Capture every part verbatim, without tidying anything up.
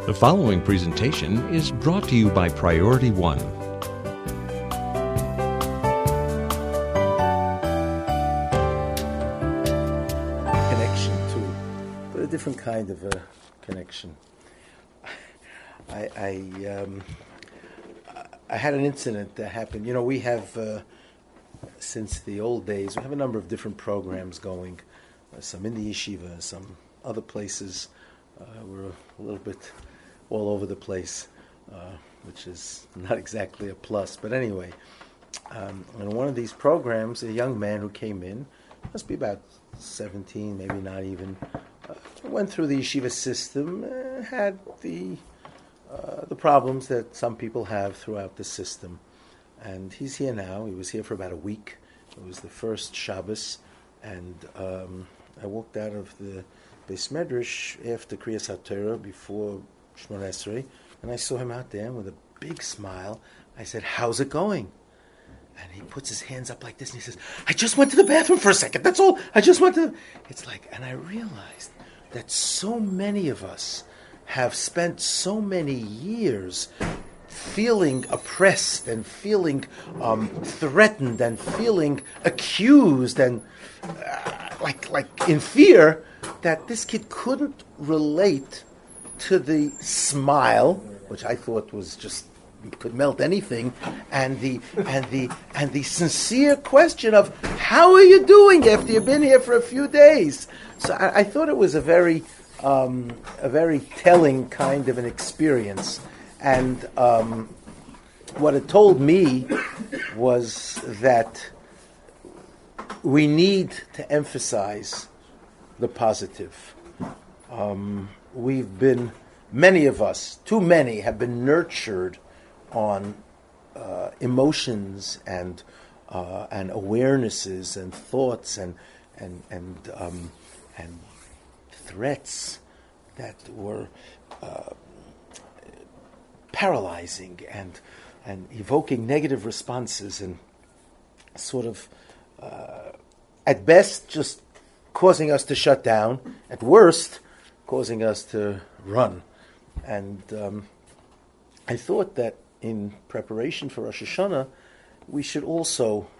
The following presentation is brought to you by Priority One. Connection to, but a different kind of a connection. I I, um, I had an incident that happened. You know, we have uh, since the old days, we have a number of different programs going. Uh, some in the yeshiva, some other places. Uh, we're a little bit all over the place, uh, which is not exactly a plus. But anyway, um, in one of these programs, a young man who came in, must be about seventeen, maybe not even, uh, went through the yeshiva system, uh, had the uh, the problems that some people have throughout the system. And he's here now. He was here for about a week. It was the first Shabbos, and um, I walked out of the Beis Medrash after Kriyas HaTorah, before Shemona Esrei, and I saw him out there with a big smile. I said, "How's it going?" And he puts his hands up like this, and he says, "I just went to the bathroom for a second. That's all. I just went to the..." It's like, and I realized that so many of us have spent so many years feeling oppressed and feeling um, threatened and feeling accused and uh, like like in fear, that this kid couldn't relate to the smile, which I thought was just could melt anything, and the and the and the sincere question of how are you doing after you've been here for a few days. So I, I thought it was a very um, a very telling kind of an experience, and um, what it told me was that we need to emphasize the positive. Um, we've been, many of us, too many, have been nurtured on uh, emotions and uh, and awarenesses and thoughts and and and um, and threats that were uh, paralyzing and and evoking negative responses and sort of, uh, at best, just causing us to shut down, at worst, causing us to run. And um, I thought that in preparation for Rosh Hashanah, we should also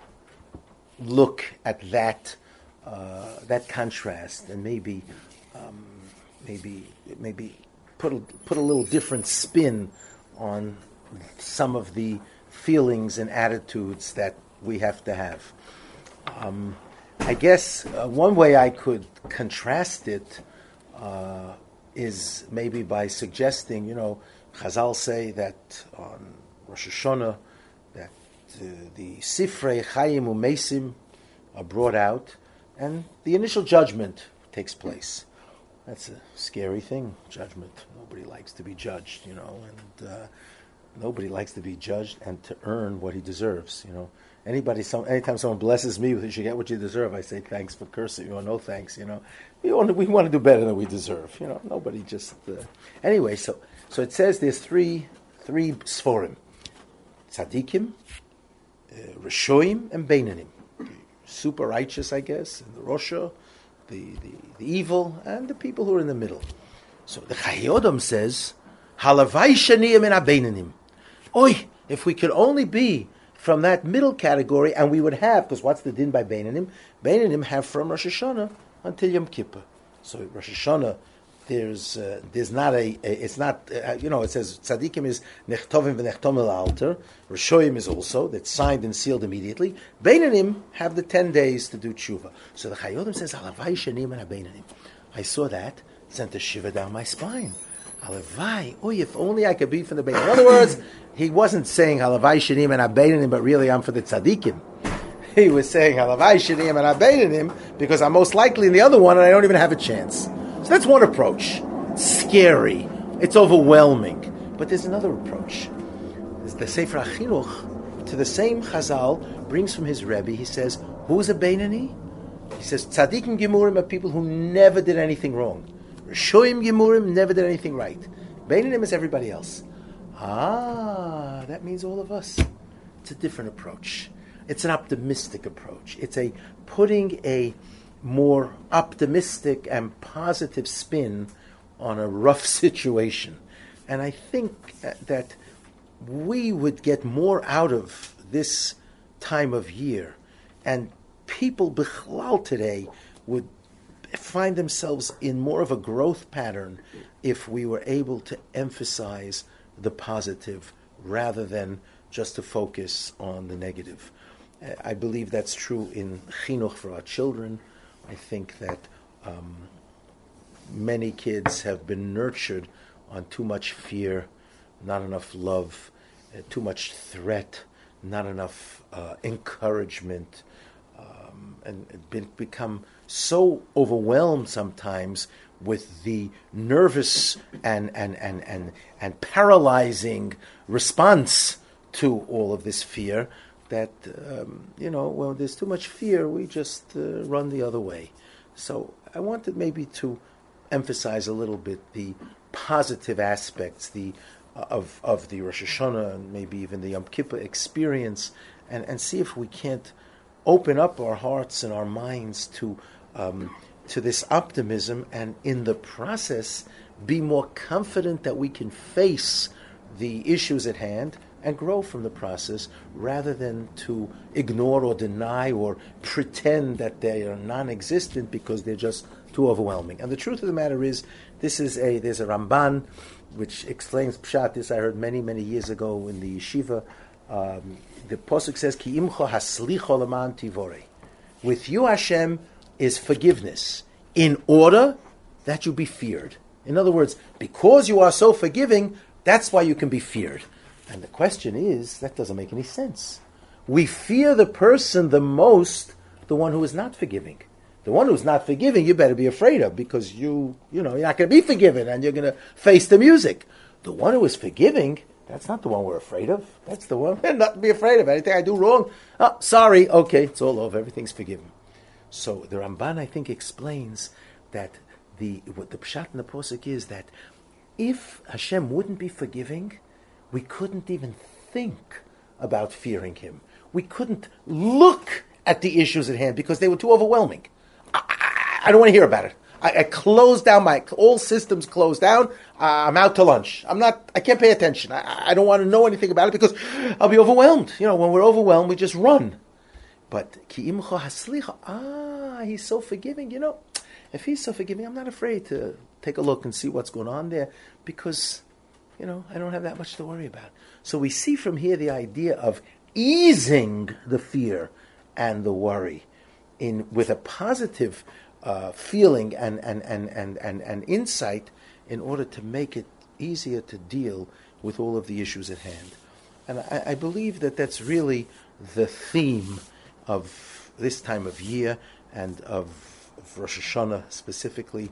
look at that uh, that contrast and maybe um, maybe maybe put a, put a little different spin on some of the feelings and attitudes that we have to have. Um, I guess uh, one way I could contrast it uh, is maybe by suggesting, you know, Chazal say that on Rosh Hashanah that uh, the Sifrei Chaim Umesim are brought out and the initial judgment takes place. That's a scary thing, judgment. Nobody likes to be judged, you know, and uh, nobody likes to be judged and to earn what he deserves, you know. Anybody, some, anytime someone blesses me with you should get what you deserve, I say thanks for cursing you or no thanks, you know. We want to, we want to do better than we deserve, you know. Nobody just... Uh, anyway, so so it says there's three three Sforim. Tzadikim, uh, Rishoim, and Beinanim. Super righteous, I guess, and the Rosha, the, the, the evil, and the people who are in the middle. So the Chayei Odom says, Halavai shaniyim en ha-Beinanim. Oy, if we could only be from that middle category, and we would have, because what's the din by Beinanim? Beinanim have from Rosh Hashanah until Yom Kippur. So Rosh Hashanah, there's uh, there's not a, a it's not uh, you know, it says tzaddikim is nechtovim v'nechtom el altar. Rishoyim is also that's signed and sealed immediately. Beinanim have the ten days to do tshuva. So the Chayei Odom says Halavai shanim and ha-Beinanim. I saw that, sent a shiver down my spine. Halavai, oh, if only I could be from the Beinanim. In other words, he wasn't saying Halavai shanim and ha-Beinanim, but really I'm for the tzaddikim. He was saying Halavai shanim and ha-Beinanim because I'm most likely in the other one and I don't even have a chance. So that's one approach. It's scary. It's overwhelming. But there's another approach. There's the Sefer HaChinuch, to the same Chazal, brings from his Rebbe, he says, who's a Beinani? He says, Tzadikim Gemurim are people who never did anything wrong. Rishoim Gemurim never did anything right. Beinanim is everybody else. Ah, that means all of us. It's a different approach. It's an optimistic approach. It's a putting a more optimistic and positive spin on a rough situation. And I think uh, that we would get more out of this time of year, and people bichlal today would find themselves in more of a growth pattern if we were able to emphasize the positive rather than just to focus on the negative. Uh, I believe that's true in chinuch for our children. I think that um, many kids have been nurtured on too much fear, not enough love, uh, too much threat, not enough uh, encouragement, um, and been, become so overwhelmed sometimes with the nervous and and, and, and and paralyzing response to all of this fear that, um, you know, when there's too much fear, we just uh, run the other way. So I wanted maybe to emphasize a little bit the positive aspects the uh, of of the Rosh Hashanah and maybe even the Yom Kippur experience, and, and see if we can't open up our hearts and our minds to um, to this optimism, and in the process be more confident that we can face the issues at hand and grow from the process, rather than to ignore or deny or pretend that they are non-existent because they're just too overwhelming. And the truth of the matter is, this is a there's a Ramban which explains Pshat. This I heard many many years ago in the yeshiva. Um, the pasuk says, "Ki imcho haslicho leman tivore." With you, Hashem, is forgiveness, in order that you be feared. In other words, because you are so forgiving, that's why you can be feared. And the question is, that doesn't make any sense. We fear the person the most, the one who is not forgiving. The one who's not forgiving, you better be afraid of, because you, you know, you're not going to be forgiven, and you're going to face the music. The one who is forgiving, that's not the one we're afraid of. That's the one not to be afraid of. Anything I do wrong, oh, sorry, okay, it's all over. Everything's forgiven. So the Ramban, I think, explains that the what the pshat in the posuk is that if Hashem wouldn't be forgiving, we couldn't even think about fearing Him. We couldn't look at the issues at hand because they were too overwhelming. I, I, I don't want to hear about it. I, I closed down my all systems closed down. Uh, I'm out to lunch. I'm not. I can't pay attention. I, I don't want to know anything about it because I'll be overwhelmed. You know, when we're overwhelmed, we just run. But ki imcho haslicha, ah, He's so forgiving. You know, if He's so forgiving, I'm not afraid to take a look and see what's going on there, because, you know, I don't have that much to worry about. So we see from here the idea of easing the fear and the worry in with a positive uh, feeling and and, and, and, and and insight, in order to make it easier to deal with all of the issues at hand. And I, I believe that that's really the theme of this time of year and of, of Rosh Hashanah specifically.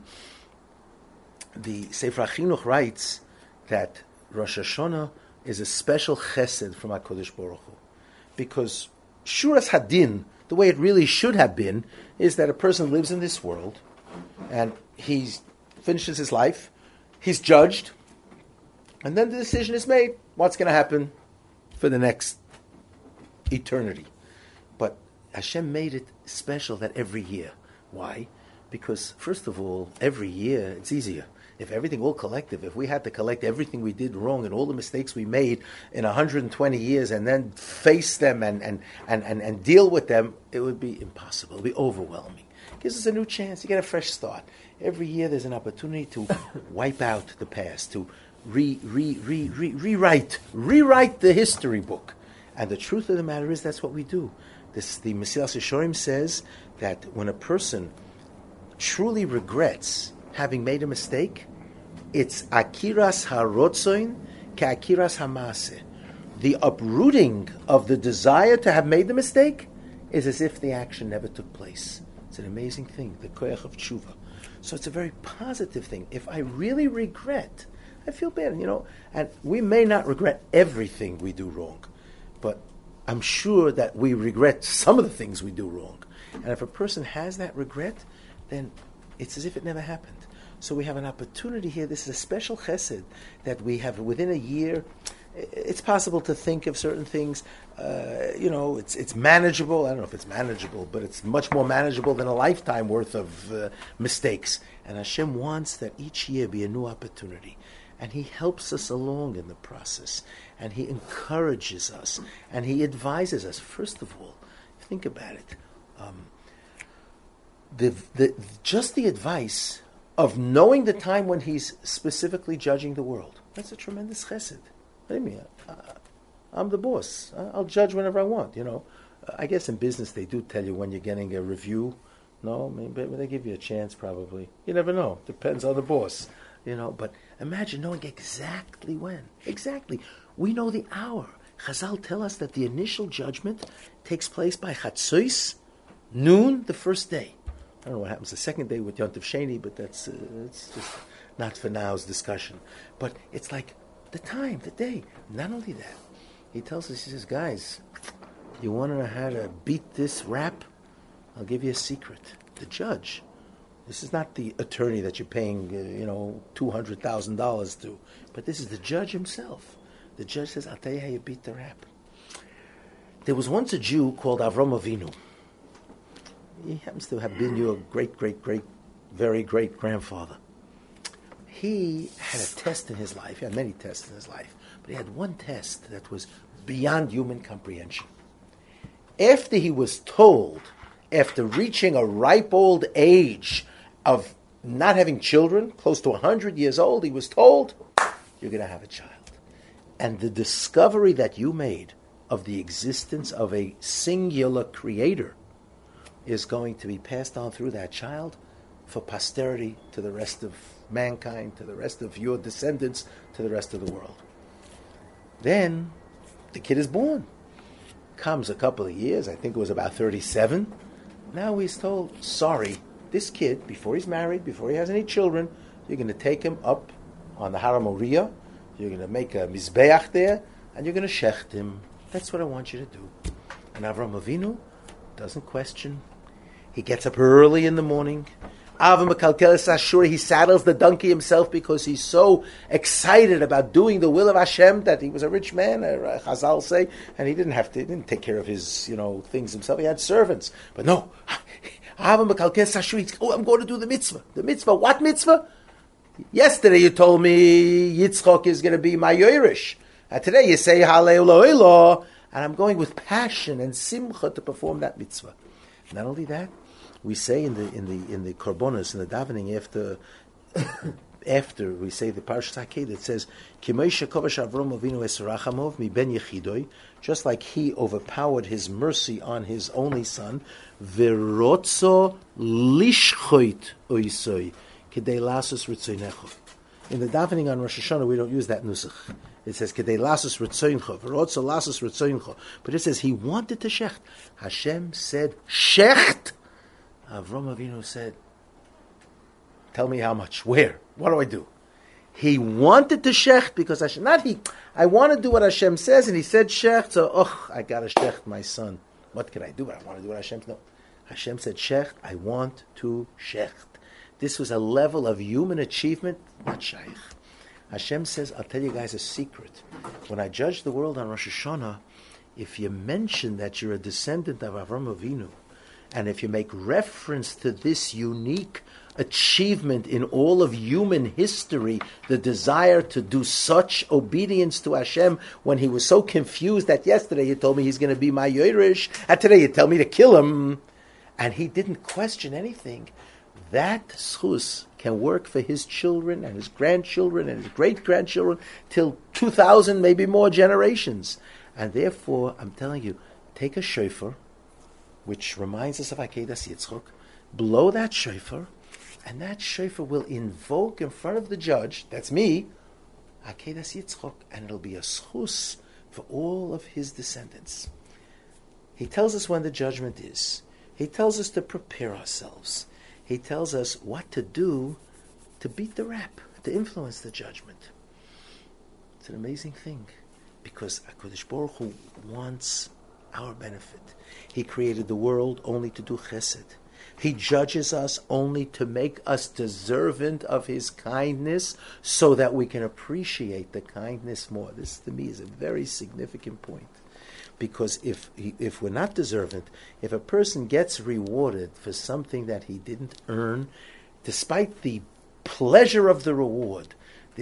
The Sefer HaChinuch writes that Rosh Hashanah is a special chesed from HaKadosh Baruch Hu, because Shuras Hadin, the way it really should have been, is that a person lives in this world and he finishes his life, he's judged, and then the decision is made what's going to happen for the next eternity. But Hashem made it special that every year. Why? Because, first of all, every year it's easier. If everything, all collective, if we had to collect everything we did wrong and all the mistakes we made in one hundred twenty years and then face them and, and, and, and, and deal with them, it would be impossible. It would be overwhelming. It gives us a new chance to get a fresh start. Every year there's an opportunity to wipe out the past, to re, re, re, re, rewrite, rewrite the history book. And the truth of the matter is, that's what we do. This, the Mesilas Yesharim says that when a person truly regrets having made a mistake, it's akiras harotzoin ke akiras hamase. The uprooting of the desire to have made the mistake is as if the action never took place. It's an amazing thing, the koyach of tshuva. So it's a very positive thing. If I really regret, I feel bad, you know, and we may not regret everything we do wrong, but I'm sure that we regret some of the things we do wrong. And if a person has that regret, then it's as if it never happened. So we have an opportunity here. This is a special chesed that we have within a year. It's possible to think of certain things. Uh, you know, it's it's manageable. I don't know if it's manageable, but it's much more manageable than a lifetime worth of uh, mistakes. And Hashem wants that each year be a new opportunity. and he helps us along in the process, and he encourages us, and he advises us. First of all, think about it. Um, the, the, just the advice of knowing the time when he's specifically judging the world, that's a tremendous chesed. What do you mean? I, I'm the boss. I'll judge whenever I want, you know. I guess in business they do tell you when you're getting a review. No, maybe they give you a chance probably. You never know. Depends on the boss, you know. But imagine knowing exactly when. Exactly. We know the hour. Chazal tell us that the initial judgment takes place by Chatzos, noon, the first day. I don't know what happens the second day with Yontif Sheni, but that's uh, it's just not for now's discussion. But it's like the time, the day. Not only that, he tells us, he says, guys, you want to know how to beat this rap? I'll give you a secret. The judge. This is not the attorney that you're paying, uh, you know, two hundred thousand dollars to, but this is the judge himself. The judge says, I'll tell you how you beat the rap. There was once a Jew called Avram Avinu. He happens to have been your great, great, great, very great grandfather. He had a test in his life. He had many tests in his life, but he had one test that was beyond human comprehension. After he was told, after reaching a ripe old age of not having children, close to one hundred years old, he was told, you're going to have a child. And the discovery that you made of the existence of a singular creator is going to be passed on through that child for posterity to the rest of mankind, to the rest of your descendants, to the rest of the world. Then the kid is born. Comes a couple of years, I think it was about thirty-seven. Now he's told, sorry, this kid, before he's married, before he has any children, you're going to take him up on the Har Moriah, you're going to make a mizbeach there, and you're going to shecht him. That's what I want you to do. And Avram Avinu doesn't question. He gets up early in the morning. Avram Mekalkeles Ashur, he saddles the donkey himself because he's so excited about doing the will of Hashem that he was a rich man, uh, Chazal say, and he didn't have to, he didn't take care of his, you know, things himself. He had servants. But no, Avram Mekalkeles Ashur, oh, I'm going to do the mitzvah. The mitzvah, what mitzvah? Yesterday you told me Yitzchok is going to be my Yerush. And today you say Halei Eloheilo, and I'm going with passion and simcha to perform that mitzvah. Not only that, we say in the in the in the korbanos, in the davening after after we say the Parashat Haked, it says Kimoshe Kovash Avram Avinu Esrachamov mi ben Yechidoi, just like he overpowered his mercy on his only son, Verotzo lishchoit oisoi kedei lasus ritzoinecho. In the davening on Rosh Hashanah, we don't use that nusach. It says kedei lasus ritzoincho, Verotzo lasus ritzoincho, but it says he wanted to shecht. Hashem said shecht. Avram Avinu said, tell me how much, where, what do I do? He wanted to shecht because Hashem, not he, I want to do what Hashem says, and he said shecht, so, oh, I got to shecht my son. What can I do? I want to do what Hashem says. No. Hashem said shecht, I want to shecht. This was a level of human achievement, not shaykh. Hashem says, I'll tell you guys a secret. When I judge the world on Rosh Hashanah, if you mention that you're a descendant of Avram Avinu, and if you make reference to this unique achievement in all of human history, the desire to do such obedience to Hashem when he was so confused that yesterday you told me he's going to be my Yerush, and today you tell me to kill him, and he didn't question anything, that schus can work for his children and his grandchildren and his great-grandchildren till two thousand, maybe more generations. And therefore, I'm telling you, take a shofar, which reminds us of Akedas Yitzchok, blow that shofar, and that shofar will invoke in front of the judge, that's me, Akedas Yitzchok, and it'll be a schus for all of his descendants. He tells us when the judgment is. He tells us to prepare ourselves. He tells us what to do to beat the rap, to influence the judgment. It's an amazing thing, because HaKadosh Baruch Hu wants our benefit. He created the world only to do chesed. He judges us only to make us deserving of his kindness so that we can appreciate the kindness more. This, to me, is a very significant point. Because if if we're not deserving, if a person gets rewarded for something that he didn't earn, despite the pleasure of the reward, there's a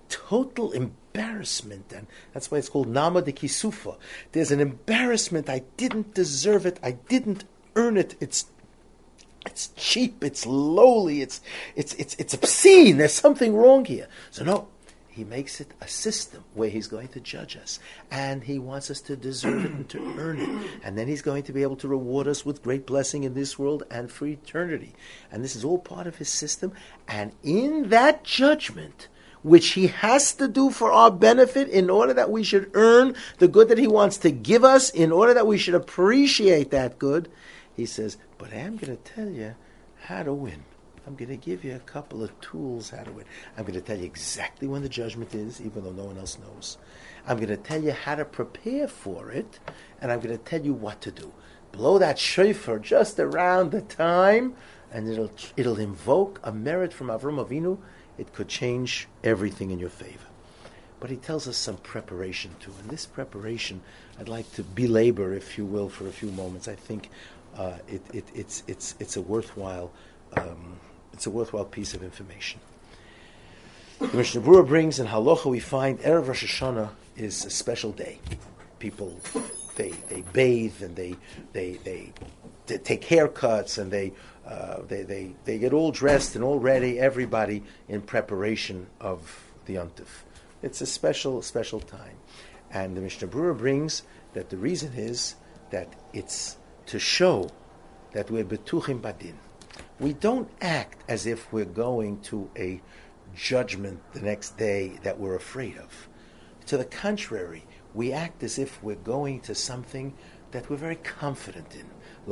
total embarrassment, and that's why it's called Nama de Kisufa. There's an embarrassment. I didn't deserve it. I didn't earn it. It's it's cheap. It's lowly. It's it's it's it's obscene. There's something wrong here. So no. He makes it a system where he's going to judge us. And he wants us to deserve it and to earn it. And then he's going to be able to reward us with great blessing in this world and for eternity. And this is all part of his system. And in that judgment, which he has to do for our benefit in order that we should earn the good that he wants to give us, in order that we should appreciate that good, he says, but I am going to tell you how to win. I'm going to give you a couple of tools how to win. I'm going to tell you exactly when the judgment is, even though no one else knows. I'm going to tell you how to prepare for it, and I'm going to tell you what to do. Blow that shofar just around the time, and it'll it'll invoke a merit from Avram Avinu. It could change everything in your favor. But he tells us some preparation too, and this preparation I'd like to belabor, if you will, for a few moments. I think uh, it, it, it's it's it's a worthwhile. Um, It's a worthwhile piece of information. The Mishnah Berurah brings in Halacha, we find Erev Rosh Hashanah is a special day. People, they they bathe and they they they, they take haircuts and they, uh, they they they get all dressed and all ready. Everybody in preparation of the Yontif. It's a special special time, and the Mishnah Berurah brings that the reason is that it's to show that we're betuchim badin. We don't act as if we're going to a judgment the next day that we're afraid of. To the contrary, we act as if we're going to something that we're very confident in.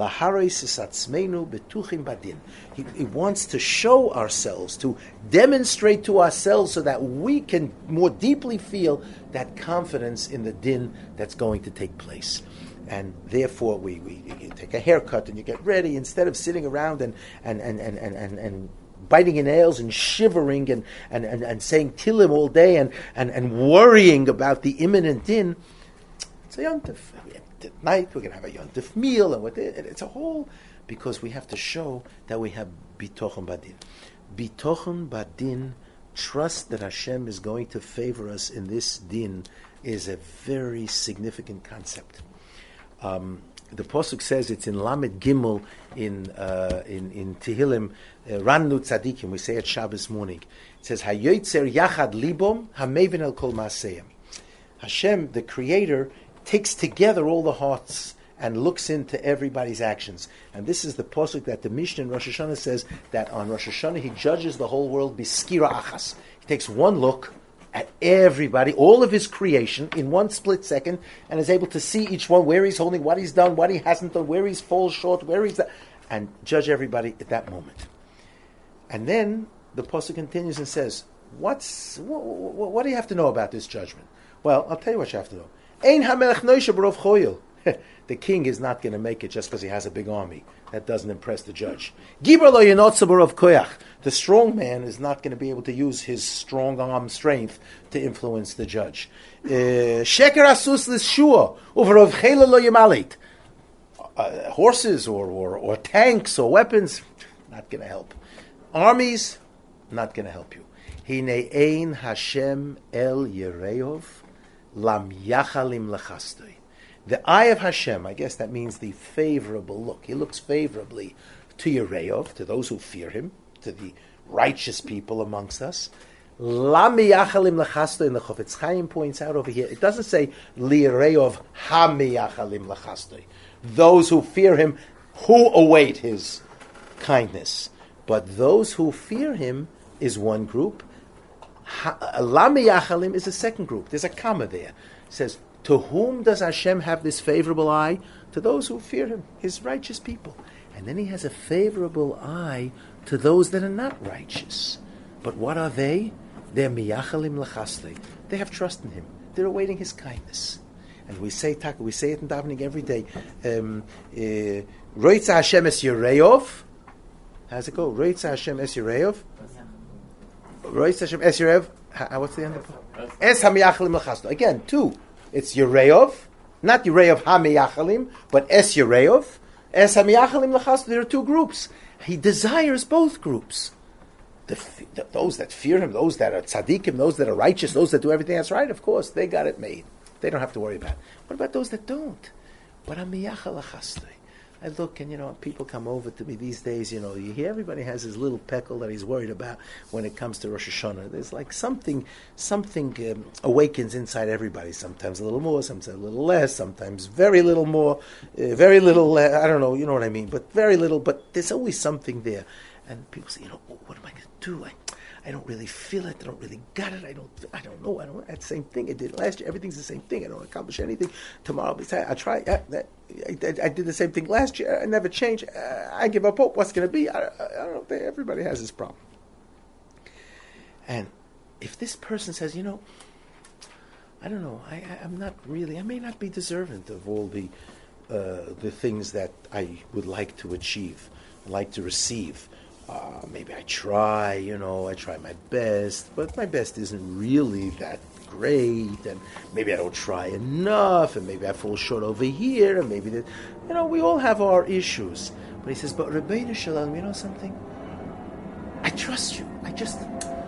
He, he wants to show ourselves, to demonstrate to ourselves so that we can more deeply feel that confidence in the din that's going to take place. And therefore, we, we you take a haircut and you get ready instead of sitting around and and, and, and, and, and, and biting your nails and shivering and, and, and, and saying Tillim all day and, and, and worrying about the imminent din. It's a yontif. At night we're going to have a yontif meal, and what it's a whole, because we have to show that we have bitochen badin. Bitochen badin, trust that Hashem is going to favor us in this din, is a very significant concept. Um, the Pasuk says it's in Lamed Gimel in uh, in in Tehillim, uh, Rannu Tzadikim. We say it Shabbos morning. It says Hayoytzer Yachad Libom Hamevin El Kol Maaseyim. Hashem, the Creator, takes together all the hearts and looks into everybody's actions. And this is the Pasuk that the Mishnah in Rosh Hashanah says that on Rosh Hashanah He judges the whole world biskira achas. He takes one look at everybody, all of his creation, in one split second, and is able to see each one, where he's holding, what he's done, what he hasn't done, where he's falls short, where he's... Da- and judge everybody at that moment. And then the Pasuk continues and says, "What's what, what, what do you have to know about this judgment?" Well, I'll tell you what you have to know. Ein hamelech noishe b'rov choyel. The king is not going to make it just because he has a big army. That doesn't impress the judge. Gibor lo yenotze b'rov koyach. The strong man is not going to be able to use his strong arm strength to influence the judge. Sheker asus l'shua u'v'rov chela lo yemalit. Horses or, or, or tanks or weapons, not going to help. Armies, not going to help you. Hine ein Hashem el Yereov lam yachalim lechastoi. The eye of Hashem, I guess that means the favorable look. He looks favorably to Yereov, to those who fear him, to the righteous people amongst us. Lam yachalim lechastoi, and the Chofetz Chaim points out over here, it doesn't say li Yereov ha yachalim lechastoi. Those who fear him, who await his kindness. But those who fear him is one group. Lam yachalim is a second group. There's a comma there. It says, to whom does Hashem have this favorable eye? To those who fear him, his righteous people. And then he has a favorable eye to those that are not righteous. But what are they? They're miyachalim lechastei. They have trust in him. They're awaiting his kindness. And we say taka, we say it in davening every day. Roitza Hashem es Yereov. How's it go? Roitza Hashem es Yereov. Roitza Hashem es Yereov. What's the end of it? Es hamiyachalim lechastei. Again, two. It's Yereov, not Yereov HaMeyachalim, but Es Yereov. Es HaMeyachalim L'chas, there are two groups. He desires both groups. the, the, those that fear him, those that are tzaddikim, those that are righteous, those that do everything that's right, of course, they got it made. They don't have to worry about it. What about those that don't? But I'm miyachal achastoi. I look and, you know, people come over to me these days, you know, you hear everybody has his little peckle that he's worried about when it comes to Rosh Hashanah. There's like something, something um, awakens inside everybody, sometimes a little more, sometimes a little less, sometimes very little more, uh, very little less, I don't know, you know what I mean, but very little, but there's always something there. And people say, you know, what am I going to do? I, I don't really feel it. I don't really got it. I don't. I don't know. I don't. That's the same thing I did last year. Everything's the same thing. I don't accomplish anything. Tomorrow, I try. I, I, I did the same thing last year. I never changed. I give up hope. What's going to be? I, I don't know. Everybody has this problem. And if this person says, you know, I don't know. I, I, I'm not really. I may not be deserving of all the uh, the things that I would like to achieve, like to receive. Uh, maybe I try, you know, I try my best, but my best isn't really that great, and maybe I don't try enough, and maybe I fall short over here, and maybe that, you know, we all have our issues. But he says, but Rebbeinu Shalom, you know something? I trust you. I just,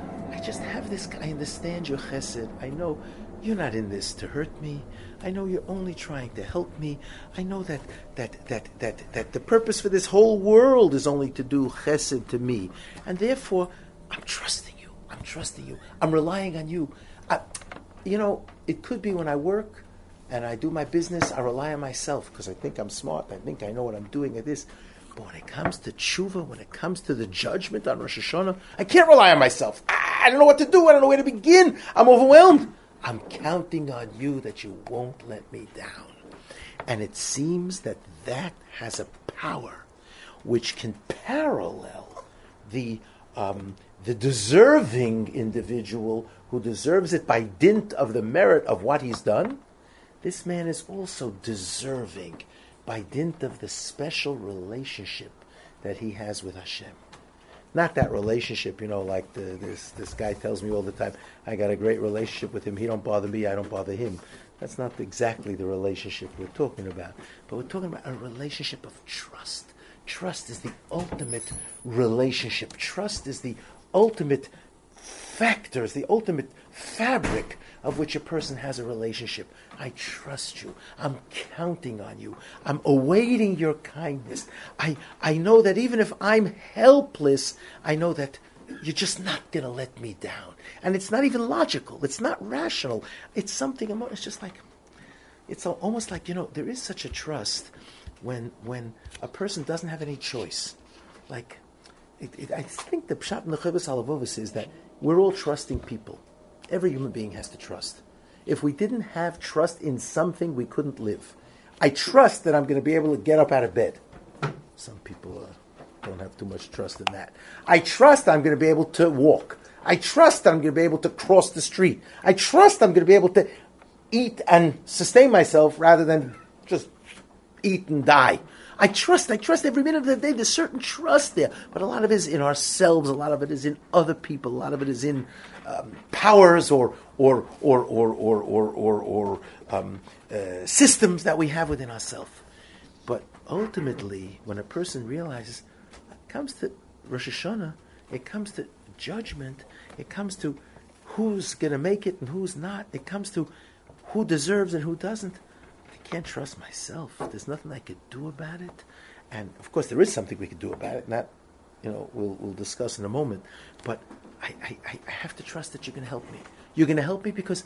I just have this. I understand your chesed. I know you're not in this to hurt me. I know you're only trying to help me. I know that that that that that the purpose for this whole world is only to do chesed to me, and therefore I'm trusting you. I'm trusting you. I'm relying on you. I, you know, it could be when I work and I do my business, I rely on myself because I think I'm smart. I think I know what I'm doing at this. But when it comes to tshuva, when it comes to the judgment on Rosh Hashanah, I can't rely on myself. I don't know what to do. I don't know where to begin. I'm overwhelmed. I'm counting on you that you won't let me down. And it seems that that has a power which can parallel the um, the deserving individual who deserves it by dint of the merit of what he's done. This man is also deserving by dint of the special relationship that he has with Hashem. Not that relationship, you know, like the, this this guy tells me all the time, I got a great relationship with him, he don't bother me, I don't bother him. That's not exactly the relationship we're talking about. But we're talking about a relationship of trust. Trust is the ultimate relationship. Trust is the ultimate factor, is the ultimate fabric of which a person has a relationship. I trust you. I'm counting on you. I'm awaiting your kindness. I, I know that even if I'm helpless, I know that you're just not going to let me down. And it's not even logical. It's not rational. It's something, it's just like, it's almost like, you know, there is such a trust when when a person doesn't have any choice. Like, it, it, I think the Pshat in the Chovos HaLevavos is that we're all trusting people. Every human being has to trust. If we didn't have trust in something, we couldn't live. I trust that I'm going to be able to get up out of bed. Some people uh, don't have too much trust in that. I trust I'm going to be able to walk. I trust that I'm going to be able to cross the street. I trust I'm going to be able to eat and sustain myself rather than just eat and die. I trust, I trust every minute of the day. There's certain trust there. But a lot of it is in ourselves. A lot of it is in other people. A lot of it is in um, powers or or or or or or or, or um, uh, systems that we have within ourselves. But ultimately, when a person realizes, it comes to Rosh Hashanah, it comes to judgment, it comes to who's going to make it and who's not, it comes to who deserves and who doesn't. I can't trust myself. There's nothing I could do about it. And of course there is something we could do about it, and that, you know, we'll we'll discuss in a moment. But I, I, I have to trust that you're going to help me. You're going to help me because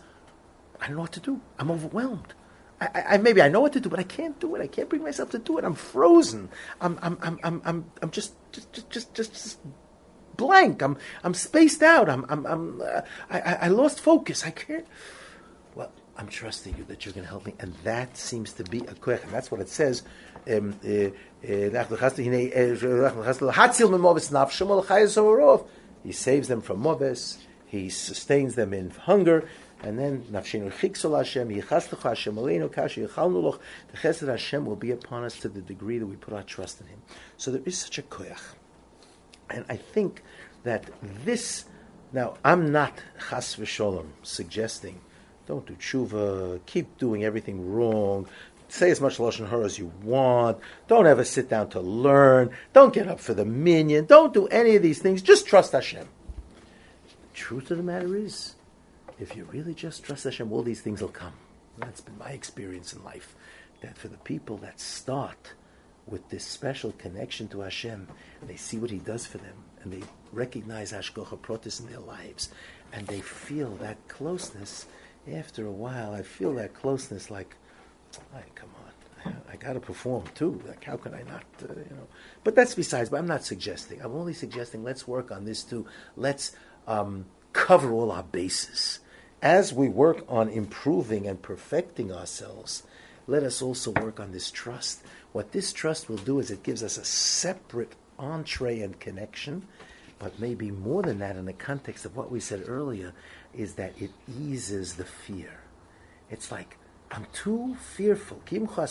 I don't know what to do. I'm overwhelmed. I, I maybe I know what to do, but I can't do it. I can't bring myself to do it. I'm frozen. I'm I'm I'm I'm I'm, I'm just, just just just just blank. I'm I'm spaced out. I'm I'm I'm uh, I I lost focus. I can't. Well, I'm trusting you that you're going to help me, and that seems to be a koach, and that's what it says. Um, he saves them from moves. He sustains them in hunger, and then the chesed Hashem will be upon us to the degree that we put our trust in Him. So there is such a koach, and I think that this. Now, I'm not chas v'sholom suggesting don't do tshuva, keep doing everything wrong, say as much Lashon Hara as you want, don't ever sit down to learn, don't get up for the minyan, don't do any of these things, just trust Hashem. truth of the matter is, if you really just trust Hashem, all these things will come. That's been my experience in life. That for the people that start with this special connection to Hashem, they see what He does for them, and they recognize Hashgacha Pratis in their lives, and they feel that closeness. After a while, I feel that closeness like, hey, come on, I, I got to perform too. Like, how can I not, uh, you know? But that's besides, but I'm not suggesting. I'm only suggesting let's work on this too. Let's um, cover all our bases. As we work on improving and perfecting ourselves, let us also work on this trust. What this trust will do is it gives us a separate entree and connection, but maybe more than that in the context of what we said earlier, is that it eases the fear. It's like, I'm too fearful.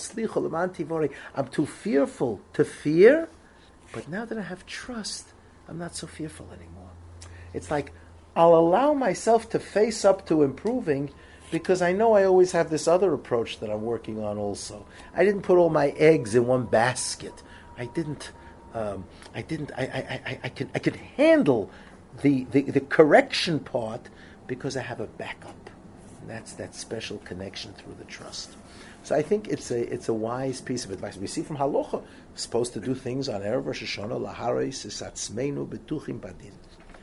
I'm too fearful to fear, but now that I have trust, I'm not so fearful anymore. It's like, I'll allow myself to face up to improving because I know I always have this other approach that I'm working on also. I didn't put all my eggs in one basket. I didn't, um, I didn't, I, I, I, I could, I could handle the, the, the correction part because I have a backup. And that's that special connection through the trust. So I think it's a, it's a wise piece of advice. We see from Halacha, we're supposed to do things on Erev Rosh Hashanah, Laharais Isatzmeinu Betuchim Badin.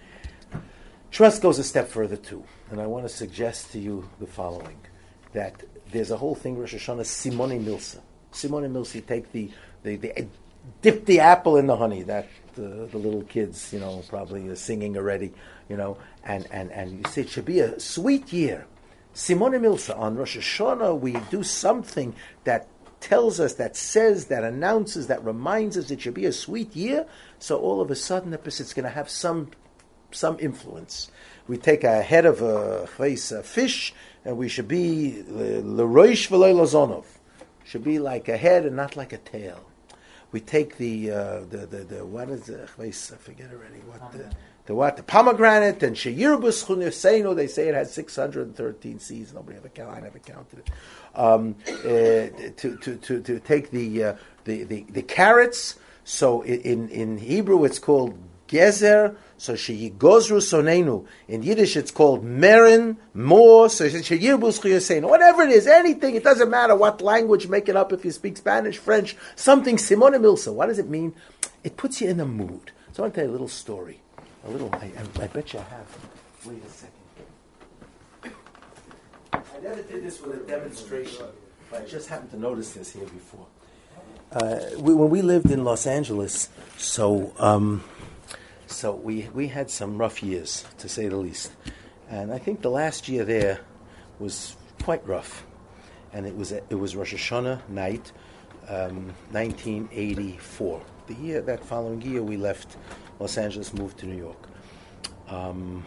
Trust goes a step further too, and I want to suggest to you the following: that there's a whole thing, Rosh Hashanah, Simone Milsa. Simone Milsa, you take the, the, the dip the apple in the honey. That uh, the little kids, you know, probably are singing already, you know, and, and, and you say it should be a sweet year. Simone Milsa, on Rosh Hashanah, we do something that tells us, that says, that announces, that reminds us it should be a sweet year. So all of a sudden, it's going to have some some influence. We take a head of a, a fish, and we should be l'roish v'lo l'zonov. Should be like a head and not like a tail. We take the uh, the, the the what is the I forget already what the, the what the pomegranate and sheyirbus chuneseinu. They say it has six hundred and thirteen seeds. Nobody ever counted. I never counted it. Um, uh, to, to to to take the uh, the, the the carrots. So in in Hebrew it's called gezer. So sheyigozru sonenu. In Yiddish it's called merin, more, so sheyirbus chuneseinu. Whatever it is, anything, it doesn't matter what language, make it up if you speak Spanish, French, something Simone Milsa. What does it mean? It puts you in the mood. So I want to tell you a little story. A little, I, I, I bet you I have. Wait a second. I never did this with a demonstration, but I just happened to notice this here before. Uh, we, when we lived in Los Angeles, so... Um, So we we had some rough years, to say the least. And I think the last year there was quite rough. And it was it was Rosh Hashanah night, um, nineteen eighty-four. The year, that following year, we left Los Angeles, moved to New York. Um,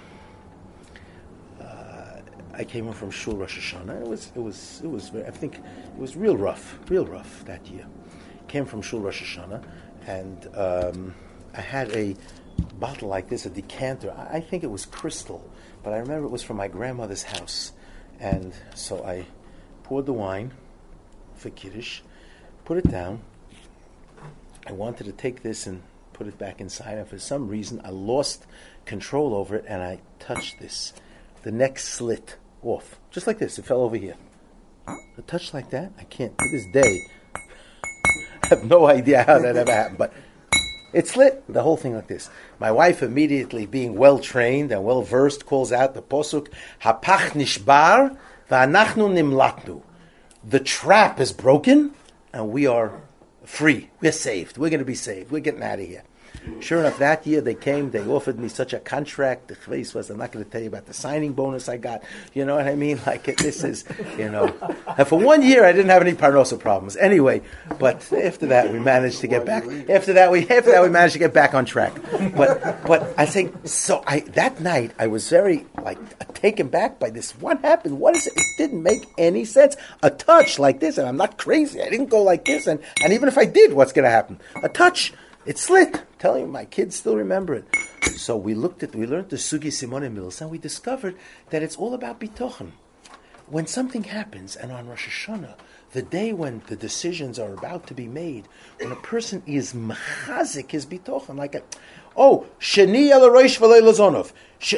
uh, I came home from Shul Rosh Hashanah. It was it was it was I think it was real rough, real rough that year. Came from Shul Rosh Hashanah, and um, I had a bottle like this, a decanter. I, I think it was crystal, but I remember it was from my grandmother's house. And so I poured the wine for Kiddush, put it down. I wanted to take this and put it back inside, and for some reason I lost control over it, and I touched this. The neck slit off, just like this. It fell over here. A touch like that, I can't, to this day, I have no idea how that ever happened, but it slit, the whole thing like this. My wife immediately, being well-trained and well-versed, calls out the posuk, Hapach nishbar v'anachnu nimlatnu. The trap is broken, and we are free. We're saved. We're going to be saved. We're getting out of here. Sure enough, that year they came, they offered me such a contract. The chveis was, I'm not going to tell you about the signing bonus I got. You know what I mean? Like, this is, you know. And for one year, I didn't have any parnosa problems. Anyway, but after that, we managed to get back. After that, we after that we managed to get back on track. But but I think, so I that night, I was very, like, taken back by this. What happened? What is it? It didn't make any sense. A touch like this, and I'm not crazy. I didn't go like this. And, and even if I did, what's going to happen? A touch. It slit. I'm telling you, my kids still remember it. So we looked at, we learned the Sugi Simone Milsa, and we discovered that it's all about bitochen. When something happens, and on Rosh Hashanah, the day when the decisions are about to be made, when a person is mechazik his bitochen, like a, Oh, sheni el roish v'loy lazonov.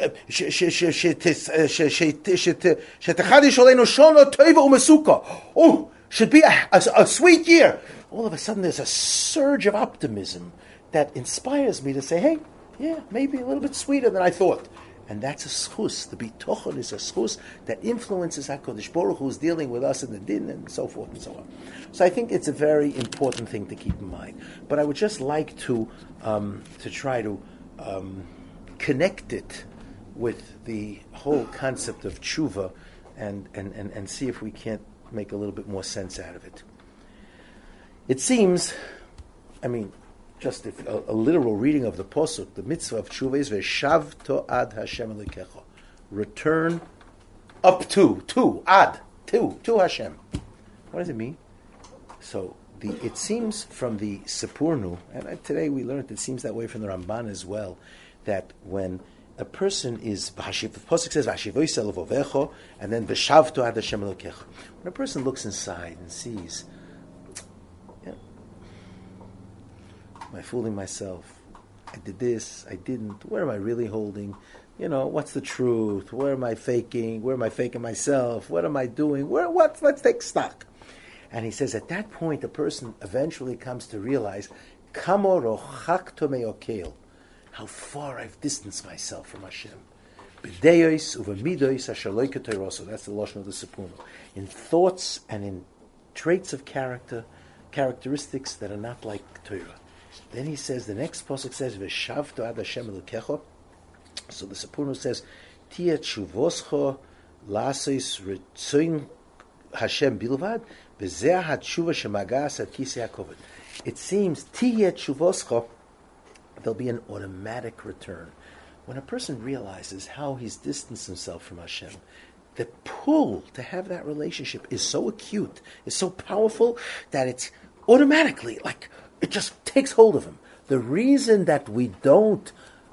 Oh, should be a, a, a sweet year. All of a sudden, there's a surge of optimism that inspires me to say, hey, yeah, maybe a little bit sweeter than I thought. And that's a schus. The bitochon is a schus that influences HaKadosh Baruch Hu, who's dealing with us in the din and so forth and so on. So I think it's a very important thing to keep in mind. But I would just like to um, to try to um, connect it with the whole concept of tshuva and, and, and, and see if we can't make a little bit more sense out of it. It seems, I mean, just if a, a literal reading of the posuk, the mitzvah of tshuva is v'shavto ad Hashem Elokecha, return up to, to, ad, to, to Hashem. What does it mean? So the it seems from the Sipurnu, and today we learned it seems that way from the Ramban as well, that when a person is, the posuk says v'ashivoisei levovecho, and then v'shavto ad Hashem Elokecha. When a person looks inside and sees, am I fooling myself? I did this, I didn't. Where am I really holding? You know, what's the truth? Where am I faking? Where am I faking myself? What am I doing? Where? What? Let's take stock. And he says at that point, a person eventually comes to realize, Kamo rochakto me'okel, how far I've distanced myself from Hashem. B'deos uv'midos asher lo k'toiroso. That's the lashon of the Sipurnu. In thoughts and in traits of character, characteristics that are not like Torah. Then he says, the next pasuk says, "V'shavto ad Hashem Elokecha." So the Sipurnu says, "Tia tshuvoscho lasos ritzoin Hashem bilvad, v'zeh hatshuva shemagas at kisei hakoved." It seems tia tshuvoscho, there'll be an automatic return when a person realizes how he's distanced himself from Hashem. The pull to have that relationship is so acute, is so powerful that it's automatically like. It just takes hold of him. The reason that we don't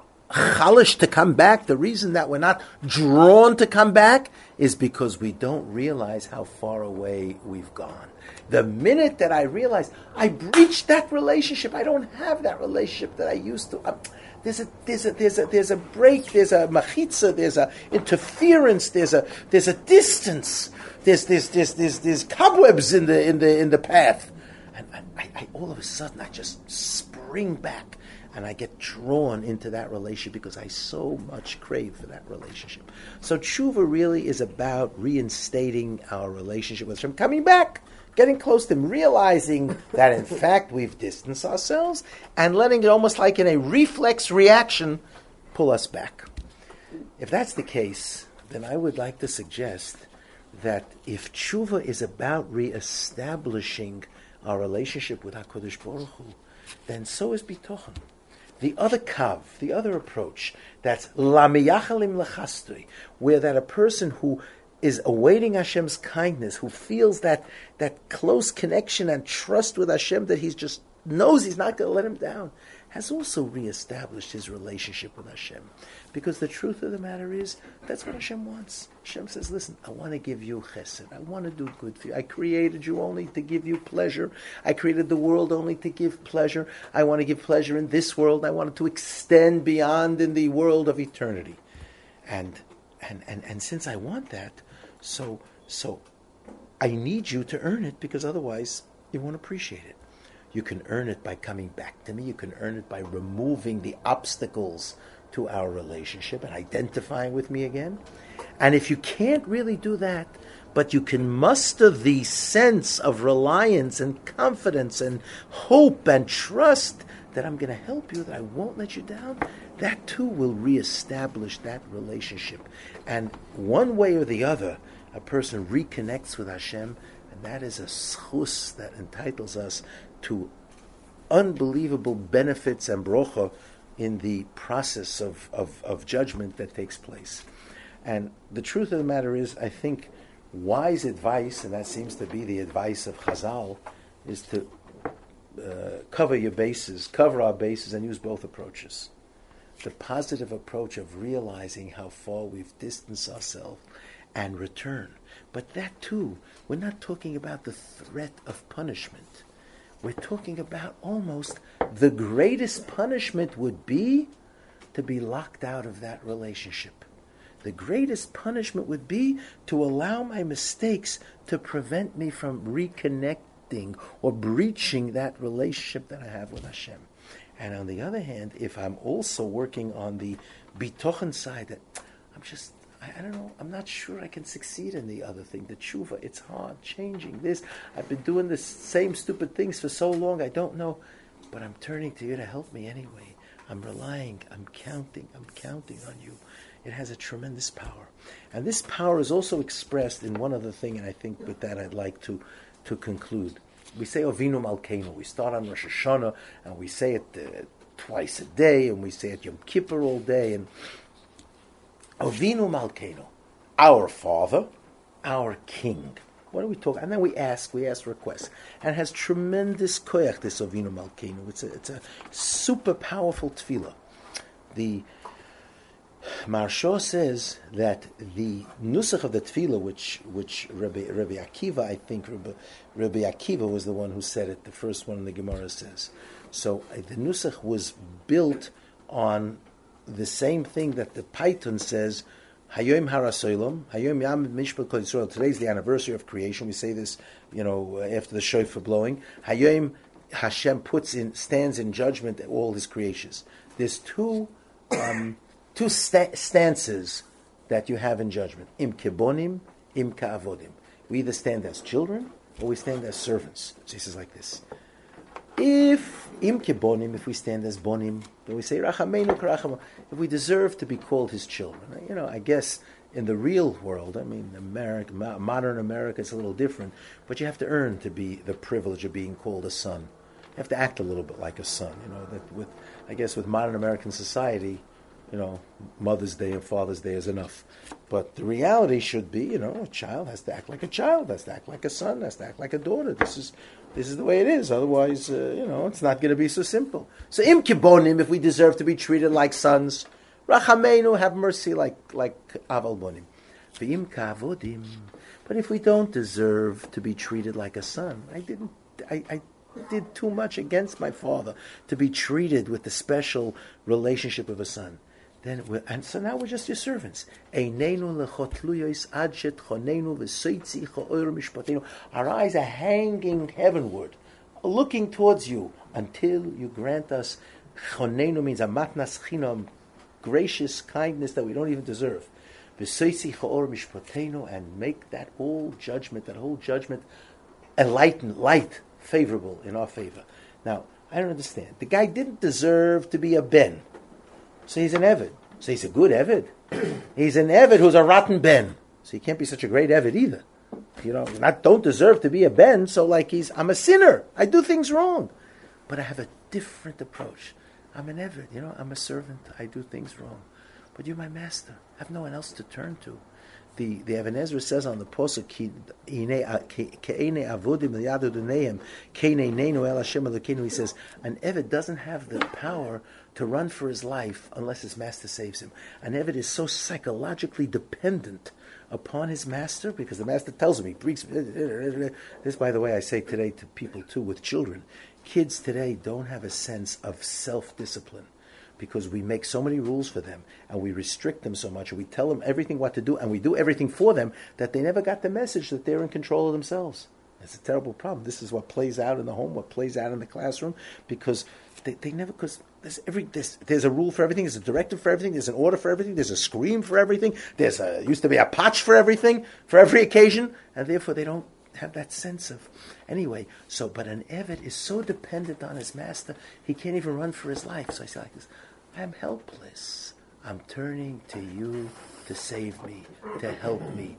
chalish to come back, the reason that we're not drawn to come back, is because we don't realize how far away we've gone. The minute that I realize I breached that relationship, I don't have that relationship that I used to. I'm, there's a there's a there's a there's a break. There's a machitza. There's a interference. There's a there's a distance. There's there's there's there's, there's cobwebs in the in the in the path. And I, I, all of a sudden, I just spring back and I get drawn into that relationship because I so much crave for that relationship. So tshuva really is about reinstating our relationship with Hashem, coming back, getting close to Him, realizing that in fact we've distanced ourselves and letting it almost like in a reflex reaction pull us back. If that's the case, then I would like to suggest that if tshuva is about reestablishing our relationship with HaKadosh Baruch Hu, then so is bitochon. The other kav, the other approach, that's lamiyachalim lechastui, where that a person who is awaiting Hashem's kindness, who feels that that close connection and trust with Hashem, that he just knows He's not going to let him down, has also reestablished his relationship with Hashem. Because the truth of the matter is, that's what Hashem wants. Hashem says, listen, I want to give you chesed. I want to do good for you. I created you only to give you pleasure. I created the world only to give pleasure. I want to give pleasure in this world. I want it to extend beyond in the world of eternity. And and and, and since I want that, so so I need you to earn it, because otherwise you won't appreciate it. You can earn it by coming back to me. You can earn it by removing the obstacles to our relationship and identifying with me again. And if you can't really do that, but you can muster the sense of reliance and confidence and hope and trust that I'm going to help you, that I won't let you down, that too will reestablish that relationship. And one way or the other, a person reconnects with Hashem, and that is a schus that entitles us to unbelievable benefits and brocha in the process of, of, of judgment that takes place. And the truth of the matter is, I think wise advice, and that seems to be the advice of Chazal, is to uh, cover your bases, cover our bases, and use both approaches. The positive approach of realizing how far we've distanced ourselves and return. But that too, we're not talking about the threat of punishment. we're talking about almost the greatest punishment would be to be locked out of that relationship. The greatest punishment would be to allow my mistakes to prevent me from reconnecting or breaching that relationship that I have with Hashem. And on the other hand, if I'm also working on the bitochen side, that I'm just, I, I don't know, I'm not sure I can succeed in the other thing, the tshuva, it's hard, changing this. I've been doing the same stupid things for so long, I don't know, but I'm turning to you to help me anyway. I'm relying, I'm counting, I'm counting on you. It has a tremendous power. And this power is also expressed in one other thing, and I think with that I'd like to, to conclude. We say Avinu Malkeinu. We start on Rosh Hashanah, and we say it uh, twice a day, and we say it Yom Kippur all day. And Avinu Malkeinu, our Father, our King. What do we talk? And then we ask, we ask requests. And it has tremendous koyach, this Avinu Malkeinu. It's a, it's a super powerful tefillah. The Maharsha says that the nusach of the tefillah, which which Rabbi, Rabbi Akiva, I think Rabbi, Rabbi Akiva was the one who said it, the first one in the Gemara says. So uh, the nusach was built on the same thing that the Payton says, Hayom Harasoilom, Hayom Yam Mishpat Kol Yisrael. Today's the anniversary of creation. We say this, you know, after the shofar blowing. Hayom Hashem puts in, stands in judgment at all His creations. There's two... Um, Two sta- stances that you have in judgment. Im kebonim, im ka'avodim. We either stand as children or we stand as servants. So he says like this. If im kebonim, if we stand as bonim, then we say rachameinu karachama. If we deserve to be called his children. You know, I guess in the real world, I mean, America, modern America is a little different, but you have to earn to be the privilege of being called a son. You have to act a little bit like a son. You know, that with I guess with modern American society, you know, Mother's Day and Father's Day is enough. But the reality should be, you know, a child has to act like a child, has to act like a son, has to act like a daughter. This is this is the way it is. Otherwise, uh, you know, it's not going to be so simple. So, im kibonim, if we deserve to be treated like sons, rachameinu, have mercy like like aval bonim. V'im ka'avodim. But if we don't deserve to be treated like a son, I didn't, I, I did too much against my father to be treated with the special relationship of a son. Then we're, and so now we're just your servants. Our eyes are hanging heavenward, looking towards you until you grant us. Chonenu means a matnas chinam, gracious kindness that we don't even deserve. And make that whole judgment, that whole judgment, enlightened, light, favorable in our favor. Now, I don't understand. The guy didn't deserve to be a ben. So he's an Eved. So he's a good Eved. He's an Eved who's a rotten Ben. So he can't be such a great Eved either. You know, not don't deserve to be a Ben, so like he's, I'm a sinner. I do things wrong. But I have a different approach. I'm an Eved, you know, I'm a servant. I do things wrong. But you're my master. I have no one else to turn to. The the Even Ezra says on the posuk, he says, an Eved doesn't have the power to run for his life unless his master saves him. An Eved is so psychologically dependent upon his master because the master tells him, he breaks. This, by the way, I say today to people too with children. Kids today don't have a sense of self-discipline, because we make so many rules for them, and we restrict them so much, and we tell them everything what to do, and we do everything for them, that they never got the message that they're in control of themselves. It's a terrible problem. This is what plays out in the home, what plays out in the classroom, because they, they never, because there's every there's, there's a rule for everything, there's a directive for everything, there's an order for everything, there's a scream for everything, there's a used to be a patch for everything, for every occasion, and therefore they don't have that sense of, anyway, so, but an Eved is so dependent on his master, he can't even run for his life. So I say like this, I'm helpless. I'm turning to you to save me, to help me.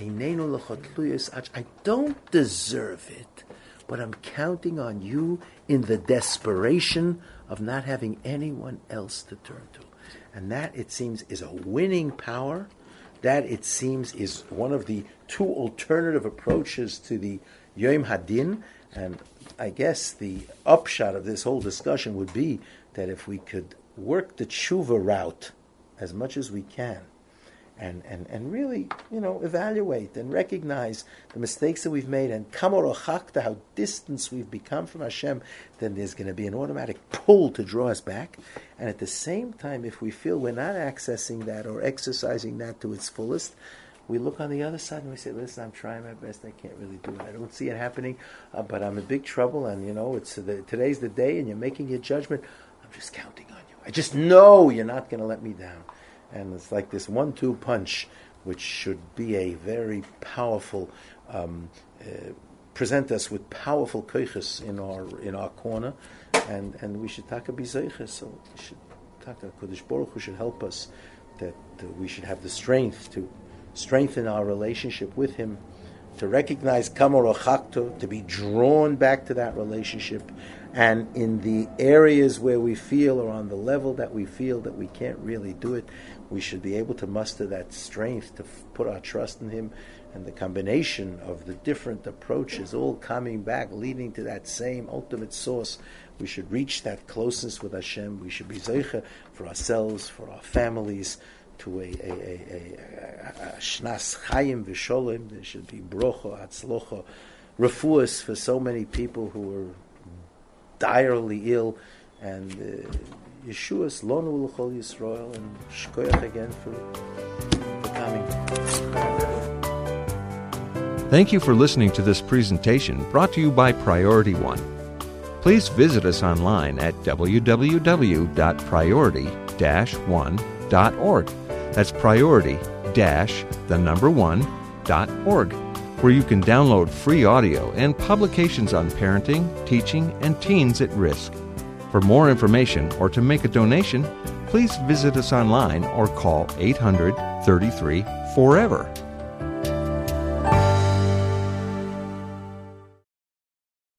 I don't deserve it, but I'm counting on you in the desperation of not having anyone else to turn to. And that, it seems, is a winning power. That, it seems, is one of the two alternative approaches to the Yom Hadin. And I guess the upshot of this whole discussion would be that if we could work the tshuva route as much as we can, and, and, and really, you know, evaluate and recognize the mistakes that we've made, and kamorochakta, how distant we've become from Hashem, then there's going to be an automatic pull to draw us back. And at the same time, if we feel we're not accessing that or exercising that to its fullest, we look on the other side and we say, listen, I'm trying my best, I can't really do it. I don't see it happening, uh, but I'm in big trouble, and, you know, it's the, today's the day, and you're making your judgment. I'm just counting on you. I just know you're not going to let me down. And it's like this one two punch, which should be a very powerful, um, uh, present us with powerful koiches in our in our corner, and, and we should taka bizeiches. So we should taka Kodesh Baruch Hu should help us, that uh, we should have the strength to strengthen our relationship with Him, to recognize kamorochakto, to be drawn back to that relationship, and in the areas where we feel, or on the level that we feel that we can't really do it, we should be able to muster that strength to f- put our trust in Him, and the combination of the different approaches all coming back, leading to that same ultimate source. We should reach that closeness with Hashem. We should be zeicha for ourselves, for our families, to a, a, a, a, a shnas chayim v'sholem. There should be brocha, atzlocha, refuas for so many people who are direly ill, and uh, Yeshua's lonu l'chol Yisrael, and shkoyach again for, for coming. Thank you for listening to this presentation brought to you by Priority One. Please visit us online at w w w dot priority dash one dot org. That's priority dash the number one dot org, where you can download free audio and publications on parenting, teaching, and teens at risk. For more information or to make a donation, please visit us online or call eight hundred thirty-three forever.